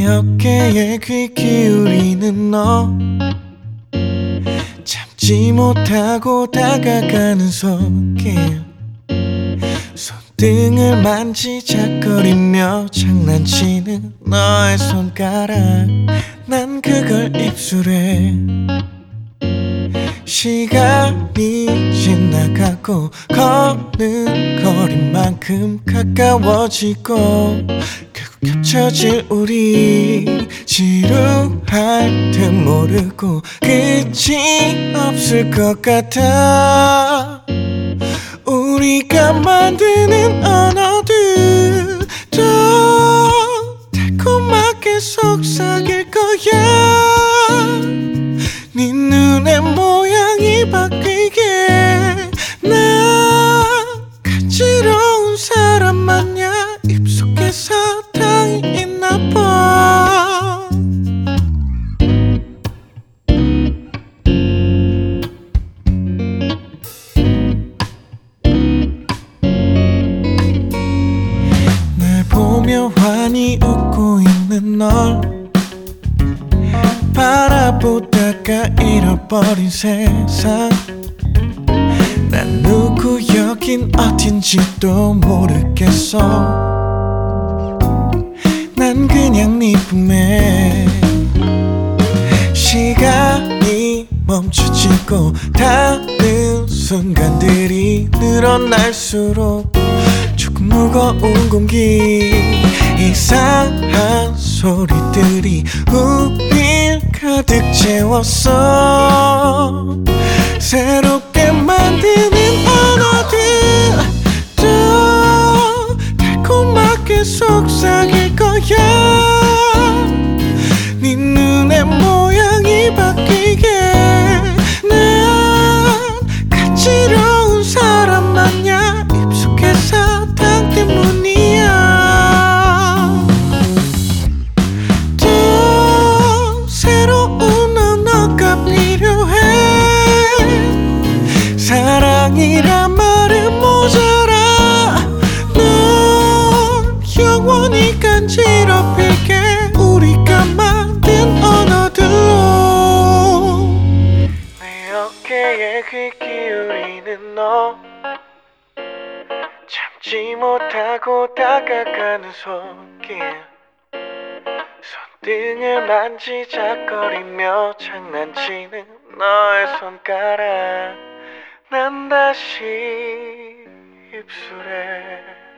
어깨에 귀 기울이는 너, 참지 못하고 다가가는 손길, 손등을 만지작거리며 장난치는 너의 손가락. 난 그걸 입술에. 시간이 지나가고 걷는 거리만큼 가까워지고 결국 겹쳐질 우리, 지루할 듯 모르고 끝이 없을 것 같아. 우리가 만드는 언어들 더 달콤하게 속삭일 거야. 네 눈의 모양이 바뀌게 나 간지러운 사람 마냥 입속에 사탕이 있나 봐. 날 보며 환히 웃고 있는 널 바라보다가 잃어버린 세상. 난 누구 여긴 어딘지도 모르겠어. 난 그냥 네 품에. 시간이 멈춰지고 닿는 순간들이 늘어날수록 조금 무거운 공기, 이상한 소리들이 우릴 가득 채웠어. 새롭게 만드는 언어들 더 달콤하게 속삭일 거야. 네 눈의 모양이 바뀌게 난 간지러운 사람 마냥 입속에 사탕 때문이야. 사랑이란 말은 모자라. 넌 영원히 간지럽히게 우리가 만든 언어들로. 내 어깨에 귀 기울이는 너, 참지 못하고 다가가는 손길, 손등을 만지작거리며 장난치는 너의 손가락. 난 다시 입술에